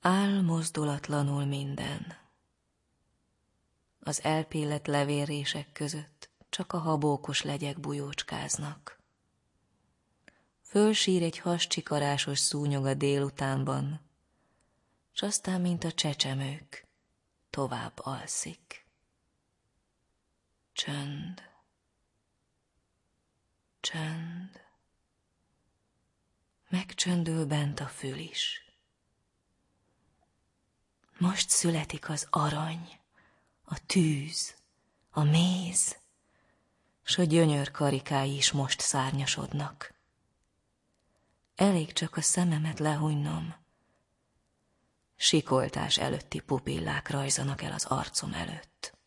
Áll mozdulatlanul minden. Az elpillett levélrések között csak a habókos legyek bujócskáznak. Fölsír egy hascsikarásos szúnyog a délutánban, s aztán, mint a csecsemők, tovább alszik. Csönd, csönd, megcsöndül bent a fül is. Most születik az arany, a tűz, a méz, s a gyönyör karikái is most szárnyasodnak. Elég csak a szememet lehújnom. Sikoltás előtti pupillák rajzanak el az arcom előtt.